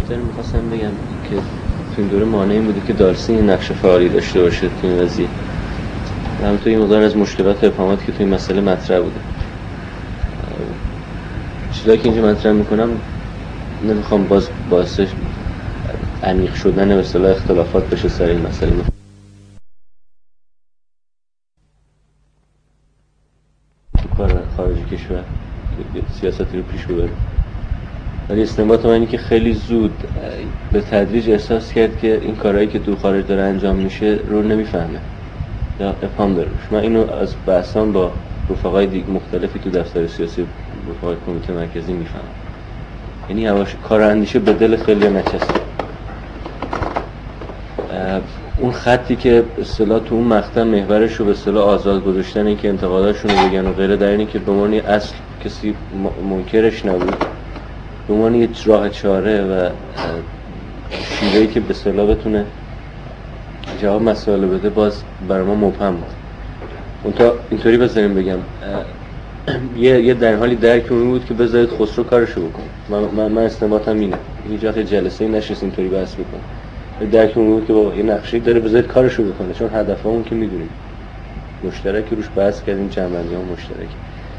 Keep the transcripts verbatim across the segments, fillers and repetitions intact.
بیشتر می‌خواستم بگم که تو این دوره مانع این بوده که دارسی این نقش فعالی داشته باشه تو این قضیه. همونطور این مقدار از مشکلات ابهاماتی که تو این مسئله مطرح بوده. چیزایی که اینجا مطرح میکنم نمیخوام باز باعث عمیق شدن به اصطلاح اختلافات بشه سر این مسئله. تو کار خارجی کشور سیاستی رو پیش ببره. ولی استنباط من اینه که خیلی زود به تدریج احساس کرد که این کارهایی که تو خارج داره انجام میشه رو نمیفهمه یا ابهام داره. من اینو از بحثام با رفقای دیگه مختلفی تو دفتر سیاسی رفقای کمیته مرکزی میفهمم. یعنی یواش کار اندیشه به دل خیلی نچسته. اون خطی که به اصطلاح تو اون مقطع محورش رو به اصطلاح آزاد گذاشتن، این که انتقاداشون رو بگن و غیره، در اینی که به عنوان اصل کسی منکرش نبود، به عنوان یه راه چاره و شیوهی که به اصطلاح بتونه جواب مسائل بده، باز برای ما مبهم بود. اون تا اینطوری بذاریم بگم یه یه در حالی درک اون بود که بذارید خسرو کارشو بکنه. من من, من استنباطم اینه. هیچ وقت جلسه ای نشست اینطوری بحث بکنه. درک اون بود که با یه نقشه‌ای داره بذارید کارشو بکنه، چون هدفمون که میدونیم مشترکی روش بحث کردیم، جنبندی‌ها مشترک.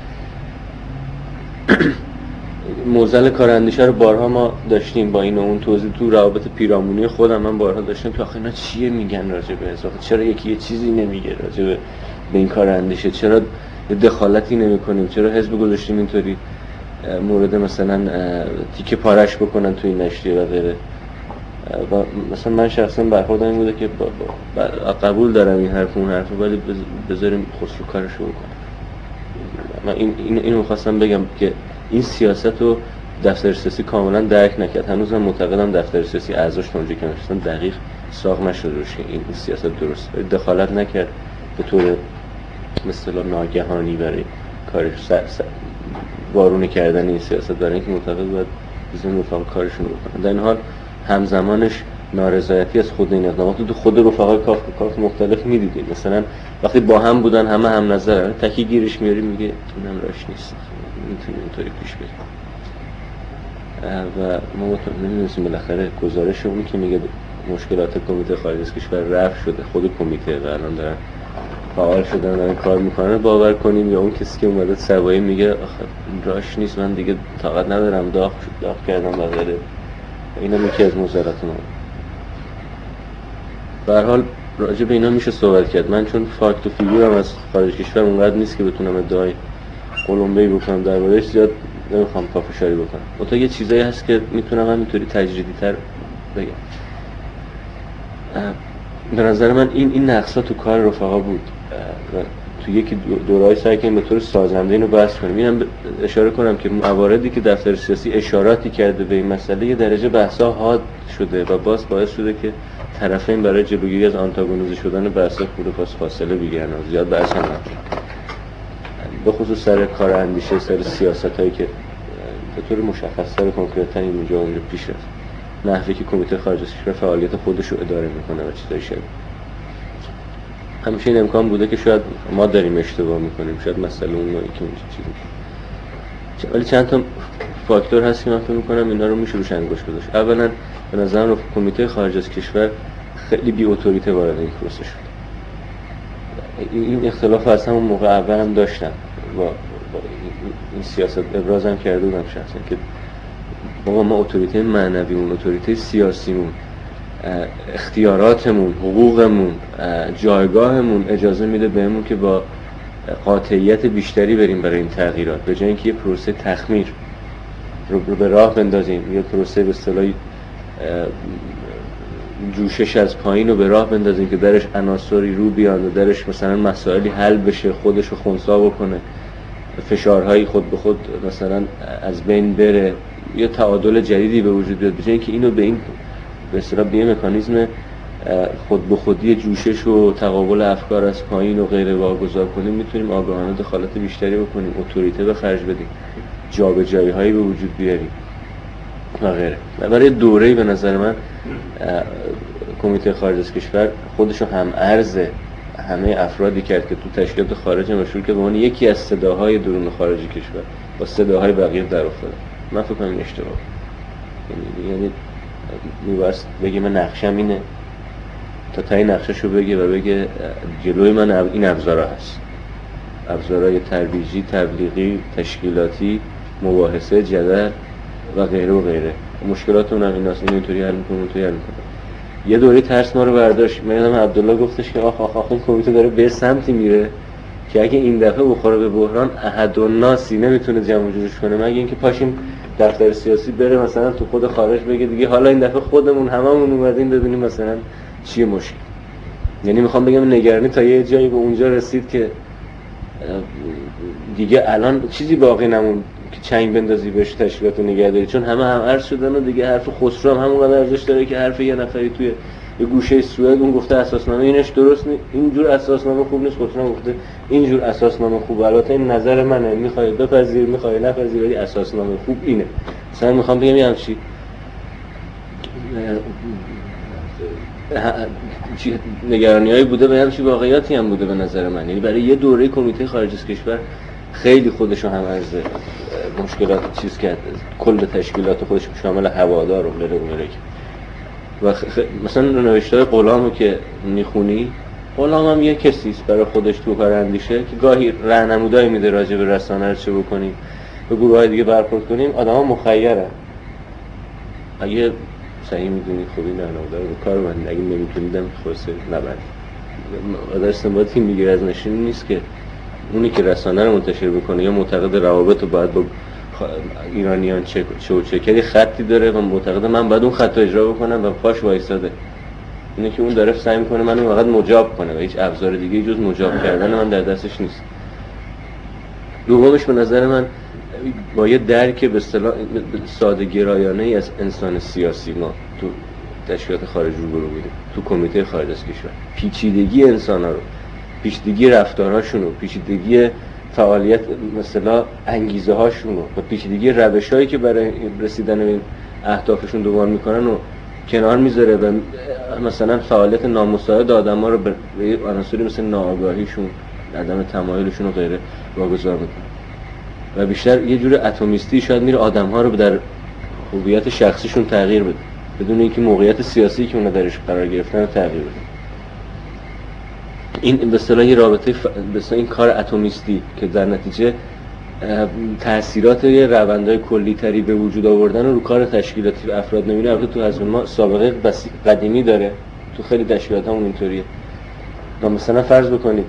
موزل کاراندیشه رو بارها ما داشتیم با این و اون توضیح تو روابط پیرامونی خودم من بارها داشتم که آخه اینا چیه میگن راجع به اضافه، چرا یکی یه چیزی نمیگه راجع به این کاراندیشه، چرا دخالتی نمیکنیم، چرا حزب گذاشتیم اینطوری مورد مثلا تیکه پارش بکنن تو این نشریه و غیره. و مثلا من شخصا برخوردم این بوده که با با قبول دارم این حرف اون حرف، ولی بذاریم خسرو کارشو بکنه. من این این اینو می‌خواستم بگم که این سیاست رو دفتر سیاسی کاملا درک نکرد. هنوز من معتقدم دفتر سیاسی اعضاش تا اونجایی که نشستن دقیق ساق نشده روش که این سیاست درست دخالت نکرد به طور به اصطلاح ناگهانی برای کارش وارونه کردن این سیاست، برای اینکه معتقد بود بزنن رفقا کارشون رو بکنن. در این حال همزمانش نارضایتی از خود این اقدامات تو خود رفقای کاف کاف مختلف می‌دیدیم. مثلا وقتی با هم بودن همه هم نظرن، تکی گیرش میاری میگه اینم راش نیست، میتونیم اینطوری پیش بریم. و ما نمی‌دونیم بالاخره گزارش اون که میگه مشکلات کمیته خارج از کشور رفع شده، خود کمیته الان دارن فعال شدن دارن کار میکنن، باور کنیم، یا اون کسی که اومده سوایی میگه آخه راش نیست، من دیگه طاقت ندارم، داغ داغ کردم و غیره. اینا یکی از موزلات ما. به هر حال راجع به اینا میشه صحبت کرد. من چون فاکت و فیگورم از خارج کشور اونقدر نیست که بتونم ادعای قلمبه‌ای بکنم درباره‌اش، زیاد نمیخوام پافشاری بکنم. البته یه چیزایی هست که میتونم همینطوری تجریدی‌تر بگم. به نظر من این این نقصا تو کار رفقا بود و تو یکی دوره‌ای سعی کردیم به طور سازنده اینو بحث کنیم. اینم اشاره کنم که مواردی که دفتر سیاسی اشاراتی کرده به این مسئله یه درجه بحث‌ها حاد شده و باز باعث شده که طرفین برای جلوگیری از آنتاگونیزه شدن بحث‌ها خود پاس فاصله بگیرن و زیاد بحث هم نکنن. به خصوص سر کار اندیشه، سر سیاستایی که به طور مشخص‌تر کنکرت‌تر اینجا اونجا پیش رفت. نحوی که کمیته خارج از کشور فعالیت خودش رو اداره میکنه و چیزای شبیه. همیشه این امکان بوده که شاید ما داریم اشتباه میکنیم، شاید مسئله اون نوعی که اونجا چیزی. ولی چند تا فاکتور هست که من فکر میکنم اینا رو میشه روش انگشت گذاشت. اولا به نظرم کمیته خارج از کشور خیلی بی اتوریته وارد این پروسه شد. این اختلاف از همون موقع اول هم داشتم با, با این سیاست ابرازم کرده بودم شخصا که بابا ما اتوریته معنویمون، اتوریته سیاسیمون، اختیاراتمون، حقوقمون، جایگاهمون اجازه میده بهمون که با قاطعیت بیشتری بریم برای این تغییرات، به جای اینکه یه پروسه تخمیر رو به راه بندازیم، یه پروسه به اصطلاح جوشش از پایین رو به راه بندازیم که درش عناصری رو بیان و درش مثلا مسائلی حل بشه، خودش رو خنثی بکنه، فشارهای خود به خود مثلا از بین بره، یا تعادل جدیدی به وجود بیاد، به جای اینکه اینو به این به اصطلاح به مکانیزم خود به خودی جوشش و تقابل افکار از پایین و غیره واگذار کنیم، میتونیم آگاهانه دخالت بیشتری بکنیم، اتوریته به خرج بدیم، جابجایی‌هایی به وجود بیاریم و غیره. و برای دوره‌ای به نظر من کمیته خارج از کشور خودشو هم ارز همه افرادی کرد که تو تشکیلات خارج مشهور که به عنوان یکی از صداهای درون خارجی کشور با صداهای بقیه در افتاد. من فکر کنم این اشتباه. یعنی میباید بگه من نقشم اینه، تا تای نقششو بگه و بگه جلوی من این ابزارها هست، ابزارهای ترویجی، تبلیغی، تشکیلاتی، مباحثه، جدل و غیره و غیره. مشکلاتمون هم ایناست، این اینطوری حل می‌کنه اونطوری حل می‌کنه. یه دوره ترس ما رو برداشت. من یادم عبدالله گفتش که آخ آخ آخ این کمیته داره به سمتی میره که اگه این دفعه بخوره به بحران احدالناسی نمیتونه جمع جورش کنه، مگه اینکه پاشیم دفتر سیاسی بره مثلا تو خود خارج بگه دیگه حالا این دفعه خودمون هممون اومدیم ببینیم مثلا چیه مشکل. یعنی میخوام بگم نگرانی تا یه جایی به اونجا رسید که دیگه الان چیزی باقی نمون که چنگ بندازی بهش تشکیلات رو نگه داری، چون همه هم عرض شدن و دیگه حرف خسرو هم همونقدر ارزش داره که حرف یه نفری توی یه گوشه سوئد اون گفته اساسنامه اینش درست نیست، اینجور اساسنامه خوب نیست، خسرو گفته اینجور اساسنامه خوبه. البته این نظر منه، میخوای بپذیر میخوای نپذیر، ولی اساسنامه خوب اینه. مثلا میخوام بگم یه همچی نگرانی‌هایی بوده و همچی واقعیاتی هم بوده به نظر من. یعنی برای یه دوره کمیته خارج از کشور خیلی خودشو هم از مشکلات چیز کرد، کل تشکیلات خودش شامل هوادار و غیره و غیره. و خ... مثلا نوشته‌های غلامو که میخونی، غلام هم یه کسیست برای خودش تو کار اندیشه که گاهی راهنمودایی میده راجع به رسانه رو چه بکنیم، به گروه‌های دیگه برخورد کنیم. آدم‌ها مخیرن، اگه صحیح میدونی خوبی راهنمودا رو کار من، اگه نمیتونیدم خلاصه نبرد. آدم استنباطی میگیره از نشین نیست که اونی که رسانه رو منتشر بکنه یا معتقد روابط رو باید با ایرانیان چه چه و چه کلی خطی داره و معتقد من باید اون خط رو اجرا بکنم و پاش وایساده. اینه که اون داره سعی میکنه منو فقط مجاب کنه و هیچ ابزار دیگه جز مجاب کردن من در دستش نیست. دومش به نظر من با یه درک به اصطلاح ساده گرایانه ای از انسان سیاسی ما تو تشکیلات خارج رو برو میده، تو کمیته خارج از کشور پیچیدگی انسان‌ها رو، پیچیدگی رفتارهاشون رو، پیچیدگی فعالیت مثلا انگیزه هاشون رو و پیچیدگی روش‌هایی که برای رسیدن به اهدافشون دنبال میکنن و کنار میذاره و مثلا فعالیت نامساعد آدم‌ها رو به عناصری مثل ناآگاهیشون، عدم تمایلشون و غیره واگذار میکنه و بیشتر یه جور اتمیستی شاید میره آدم‌ها رو در هویت شخصیشون تغییر بده بدون اینکه موقعیت سیاسی که اونا درش قرار گرفتن رو تغییر بده. این به اصطلاح یه رابطه ف... به اصطلاح این کار اتمیستی که در نتیجه تأثیرات یه روندهای کلی‌تری به وجود آوردن رو, رو کار تشکیلاتی و افراد نمی‌بینه. البته تو حزب ما سابقه بس قدیمی داره، تو خیلی تشکیلاتمون اینطوریه. مثلا فرض بکنید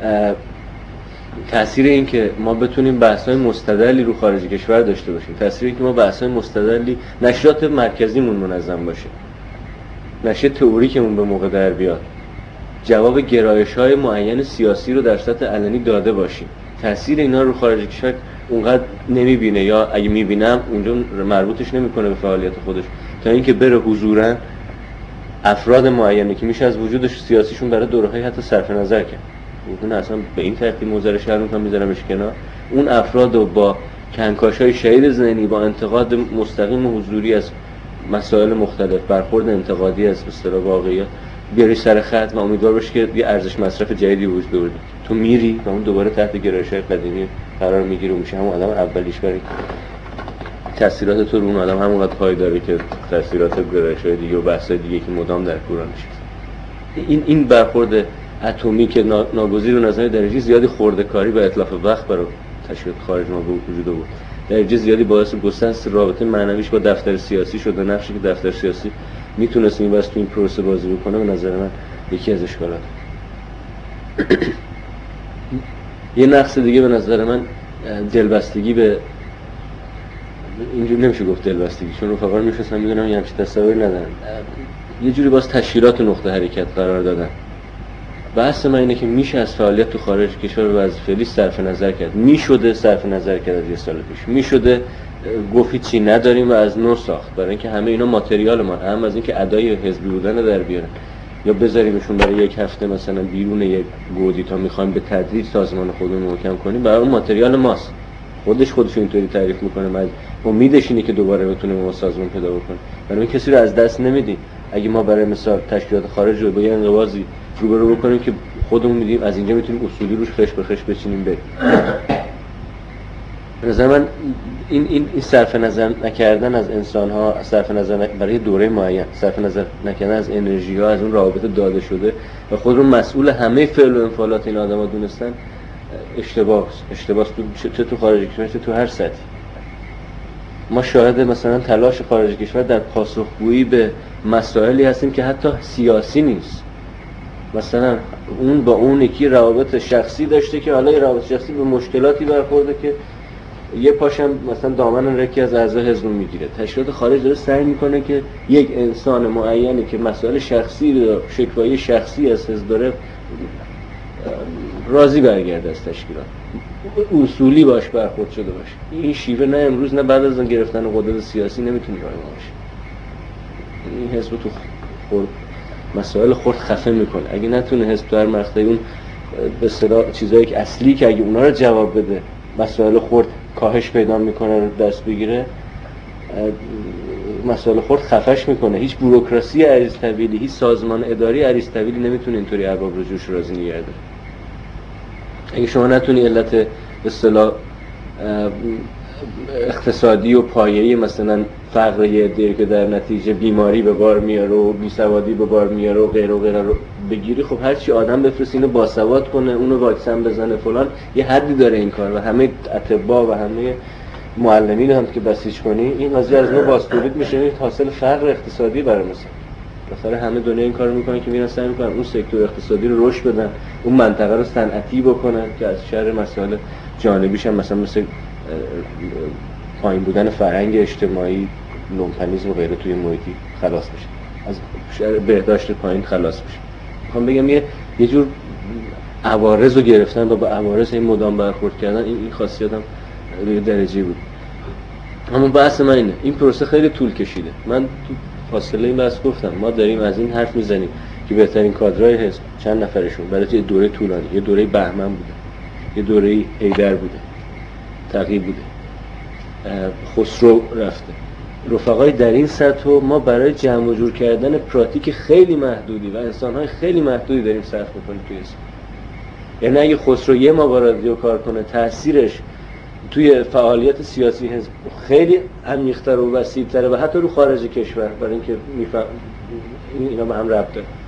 تأثیر این که ما بتونیم بحث‌های مستدلی رو خارج کشور داشته باشیم، تأثیری که ما بحث‌های مستدلی نشریات مرکزیمون منظم باشه، نشریه تئوریکمون به موقع در بیاد، جواب گرایش‌های معین سیاسی رو در سطح علنی داده باشیم. تأثیر اینا رو خارج کشور اونقدر نمی‌بینه یا اگه می‌بینم اونجا مربوطش نمی‌کنه به فعالیت خودش، تا اینکه بره حضوراً افراد معینی که میشه از وجودش سیاسیشون برای دوره‌های حتی صرف نظر کرد. اون اصلا به این ترتیب موزر شهر می‌کنم میذارمش کنار. اون افراد رو با کنکاش‌های شدید ذهنی، با انتقاد مستقیم و حضوری از مسائل مختلف، برخورد انتقادی از به اصطلاح واقعیت بیاری سر خط و امیدوار باشی که یه ارزش مصرف جدیدی وجود بیاره. تو میری و اون دوباره تحت گرایش‌های قدیمی قرار میگیره و میشه همون آدم اولیش برای تأثیرات تو رو اون آدم همونقدر پایداره که تأثیرات گرایش‌های دیگه و بحث‌های دیگه که مدام در کوران میشه. این این برخورد اتمی که ناگزیر و نظر درجه زیادی خورده‌کاری و اتلاف وقت برای تشکیلات خارج ما به وجود آورد. درجه زیادی باعث گسست رابطه معنویش با دفتر سیاسی شد و نقشی که دفتر سیاسی میتونست این واسه تو این پروسه بازی بکنه به نظر من یکی از اشکالات. یه نقص دیگه به نظر من دلبستگی به اینجوری نمیشه گفت دلبستگی، چون رفقا رو میشناسم میدونم یه همچین تصوری ندارن، یه جوری باز تشکیلات نقطه حرکت قرار دادن. بحث من اینه که میشه از فعالیت تو خارج کشور به وضع فعلی صرف نظر کرد، میشده صرف نظر کرد از یه سال پیش، میشده گفت چی نداریم و از نو ساخت، برای اینکه همه اینا ماتریال ما، هم از اینکه ادای حزبی بودن در بیارن یا بذاریمشون برای یک هفته مثلا بیرون یک گودی تا میخوایم به تدریج سازمان خودمون رو محکم کنیم، برای اون ماتریال ماست. خودش خودش اینطوری تعریف میکنه، من امیدش اینه که دوباره بتونه ما سازمان پیدا بکنه. برای کسی رو از دست نمیدیم. اگه ما برای مثال تشکیلات خارج رو با یه انقباضی روبرو بکنیم که خودمون میدیم از اینجا میتونیم اصولی روش خش به خش بچینیم بریم. به نظر من این این این صرف نظر نکردن از انسان ها، صرف نظر برای دوره معین، صرف نظر نکردن از انرژی ها، از اون روابط داده شده و خود رو مسئول همه فعل و انفعالات این آدما دونستن، اشتباه اشتباه تو چه تو خارج کشور چه تو هر سطحی. ما شاهد مثلا تلاش خارج کشور در پاسخگویی به مسائلی هستیم که حتی سیاسی نیست. مثلا اون با اون یکی روابط شخصی داشته که حالا روابط شخصی به مشکلاتی برخورده که یه پاشم مثلا دامن یکی از اعضای حزب میگیره. تشکیلات خارج داره سعی میکنه که یک انسان معینی که مسائل شخصی رو، شکوایی شخصی از حزب داره، راضی برگرده از تشکیلات، اصولی باش برخورد شده باشه. این شیوه نه امروز نه بعد از گرفتن قدرت سیاسی نمیتونه راه باشه. این حزب تو خورد مسائل خورد خفه میکنه. اگه نتونه حزب در مقطع اون به اصطلاح چیزایی که اصلی که اگه اونا رو جواب بده مسائل خورد کاهش پیدا میکنه دست بگیره، مسائل خورد خفش میکنه. هیچ بوروکراسی اریستابیلی، هیچ سازمان اداری اریستابیلی نمیتونه اینطوری ارباب رجوعش راضی نگه داره. اگه شما نتونی علت به اصطلاح اقتصادی و پایه‌ای مثلا فقر یه عده‌ای که در نتیجه بیماری به بار میاره و بیسوادی به بار میاره و غیره و غیره رو بگیری، خب هر چی آدم بفرستی اینو باسواد کنه، اونو واکسن بزنه فلان، یه حدی داره این کار و همه اطباء و همه معلمین هم که بسیج کنی این قضیه از نو باستولید میشه، این حاصل فقر اقتصادی برای مثلا مثلا همه دنیا این کارو میکنن که میرن سعی میکنن اون سکتور اقتصادی رو رشد بدن، اون منطقه رو صنعتی بکنن که از شر مسائل جانبیش هم مثلا مثل پایین بودن فرهنگ اجتماعی، لومپنیسم و غیره توی محیطی خلاص بشه، از شر بهداشت پایین خلاص بشه. میخوام بگم یه یه جور عوارض رو گرفتن و با عوارض این مدام برخورد کردن، این این خاصیت هم به درجه بود. اما بحث من اینه، این پروسه خیلی طول کشیده. من تو فاصله این بحث گفتم ما داریم از این حرف میزنیم که بهترین کادرهای حزب چند نفرشون برای یه دوره طولانی، یه دوره بهمن بوده، یه دوره حیدر بوده، تقی بوده، خسرو رفته، رفقای در این سطح ما برای جمع و جور کردن پراتیک خیلی محدودی و انسان‌های خیلی محدودی داریم صرف می‌کنیم توی حزب. یعنی اگه خسرو یه ما با رادیو کار کنه، تأثیرش توی فعالیت سیاسی حزب خیلی عمیق‌تر و وسیع‌تره و حتی رو خارج کشور، برای اینکه میفهم اینا به هم ربط داره.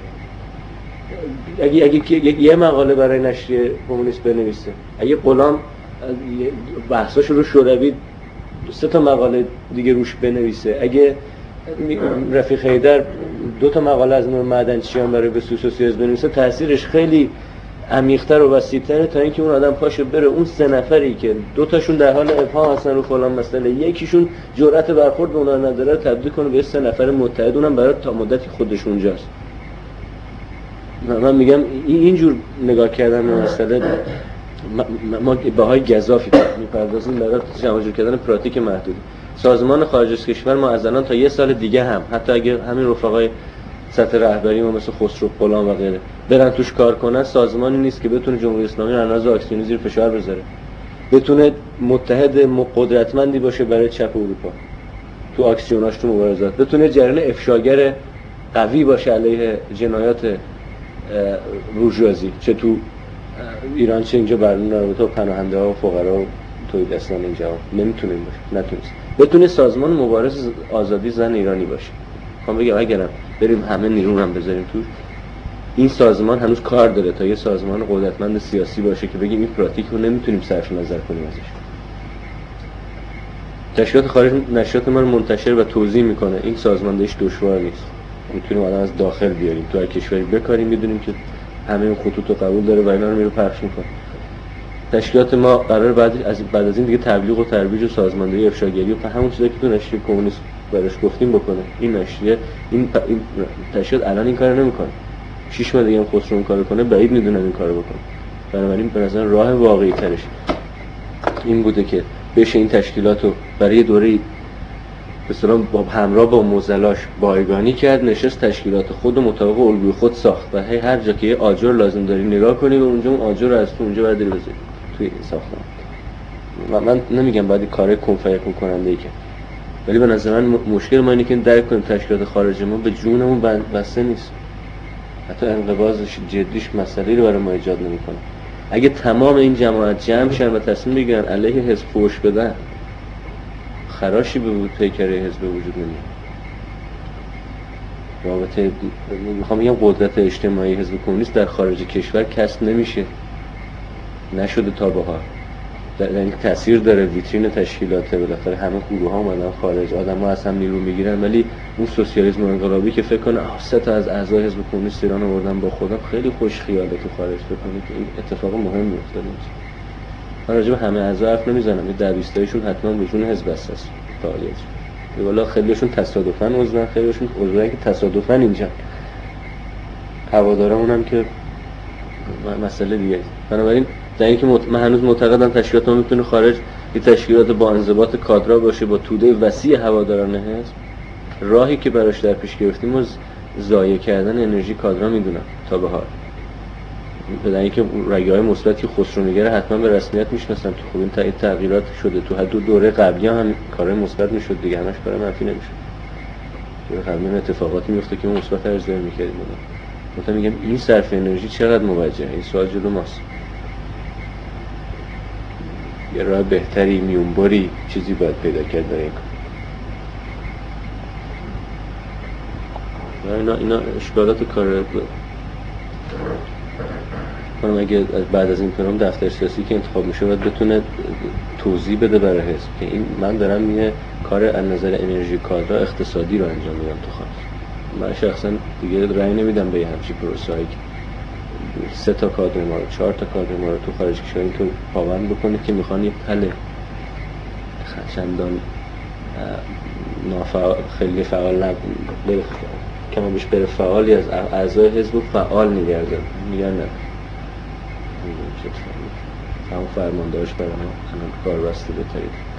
اگه اگه یه مقاله برای نشریه کمونیست بنویسه، اگه غلام بحثاش رو شوروی سه تا مقاله دیگه روش بنویسه، اگه رفیق حیدر دو تا مقاله از نور معدنچیان برای به سوسیالیسم بنویسه، تاثیرش خیلی عمیق‌تر و وسیع‌تره تا اینکه اون آدم پاشه بره اون سه نفری که دو تاشون در حال ابهام هستن رو فلان مسئله، یکیشون جرأت برخورد به اونها نداره، تبدیل کنه به سه نفر متحد، اونم برای تا مدتی خودش اونجاست. من میگم اینجور نگاه کردن به مسئله ما بهای گزافی میپردازیم برای جمع جور کردن پراتیک محدود. سازمان خارج از کشور ما از الان تا یه سال دیگه هم حتی اگه همین رفقای سطح رهبری ما مثل خسرو غلام و غیره برن توش کار کنن، سازمانی نیست که بتونه جمهوری اسلامی رو انداز اکسیونی زیر فشار بذاره، بتونه متحد قدرتمندی باشه برای چپ اروپا تو اکسیوناش، تو مبارزات، بتونه جریان افشاگر قوی باشه علیه جنایات بورژوازی، چه تو ایران چه اینجا برنامه رابطه و پناهنده ها و فقرا و توی دستان اینجا. نمیتونه باشه، نتونست بتونه سازمان مبارز آزادی زن ایرانی باشه. میخوام بگم اگرم بریم همه نیرو هم بذاریم توش، این سازمان هنوز کار داره تا یه سازمان قدرتمند سیاسی باشه که بگیم این پراتیک رو نمیتونیم صرف نظر کنیم ازش. تشکیلات خارج نشریات ما رو منتشر و توضیح میکنه این سازماندهیش دشوار نیست، میتونیم آدم از داخل بیاریم تو هر کشوری بکاریم، میدونیم که همه اون خطوط رو قبول داره و اینا رو میره پخش میکنه. تشکیلات ما قرار بعد از بعد از این دیگه تبلیغ و ترویج و سازماندهی افشاگری و همون چیزایی که تو نشریه کمونیست براش گفتیم بکنه. این نشریه این, پ... این تشکیلات الان این کارو نمیکنه، شش ماه دیگه هم خسرو این کارو کنه، بعید میدونم این کارو بکنه. بنابراین به نظر راه واقعی ترش این بوده که بشه این تشکیلات رو برای دوره به اصطلاح با همراه با موزلاش بایگانی کرد، نشست تشکیلات خود مطابق الگوی خود ساخت و هی هر جا که یه آجر لازم داری نگاه کنی و اونجا اون آجر رو از تو اونجا برداری بذاری توی ساختمان. و من نمیگم باید کار کنفیکون کننده ای که، ولی به نظر من مشکل ما اینه که درک کنیم تشکیلات خارج ما به جونمون بسته نیست، حتی انقباضش جدیش مسئله رو برای ما ایجاد نمیکنه. اگه تمام این جماعت جمع شن و تصمیم بگیرن علیه حزب فوش بدن، خراشی به بود پیکره حزب وجود نمیاد. رابطه میخوام بگم قدرت اجتماعی حزب کمونیست در خارج کشور کسب نمیشه، نشده تا به حال. در این تاثیر داره، ویترین تشکیلاته، بالاخره همه گروه ها اومدن خارج، آدم‌ها از هم نیرو میگیرن، ولی اون سوسیالیسم انقلابی که فکر کنه آه سه تا از اعضای حزب کمونیست ایران آوردن با خودم، خیلی خوش خیاله تو خارج، فکر کنه که این اتفاق مهمی افتاده. من راجع به همه اعضا حرف نمیزنم، یه ده بیست تایشون حتما به جون حزب اساس فعالیت. والا خیلیشون تصادفاً عضوان، خیلیشون عضوان که تصادفاً اینجا. هوادارمون هم که مسئله دیگه. بنابراین در اینکه مت... من هنوز معتقدم تشکیلات ما میتونه خارج یه تشکیلات با انضباط کادرها باشه، با توده وسیع هواداران حزب. راهی که براش در پیش گرفتیم از ضایع کردن انرژی کادرها میدونم تا به حال. در اینکه رگه‌های مثبتی خسرونگر حتما به رسمیت میشناسن، تو خوب این تغییرات شده، تو حد دو دوره قبلی هم کارهای مثبت میشد دیگه، همش کار منفی نمیشد. دوره قبلی اتفاقاتی میفته که ما مثبت ارزیابی میکردیم. مثلا میگم این صرف انرژی چقدر موجهه، این سوال جلو ماست. یه راه بهتری، میونبری چیزی باید پیدا کرد برای این کار. اینا اینا اشکالات کار. من اگه بعد از این پروگرام دفتر سیاسی که انتخاب میشه باید بتونه توضیح بده برای حزب که این من دارم یه کار از نظر انرژی کادر اقتصادی رو انجام میدم تو خارج. من شخصا دیگه رأی نمیدم به همچین پروسه‌ای که سه تا کادر ما رو، چهار تا کادر ما رو تو خارج کشور اینطور پابند بکنه که میخوان یه پله چندان نافعال، خیلی فعال نبود که ما بهش بره فعالی از اعضای حزب فعال نگردن میگن نه همون فرماندهاش برای ما کار بسته بترید.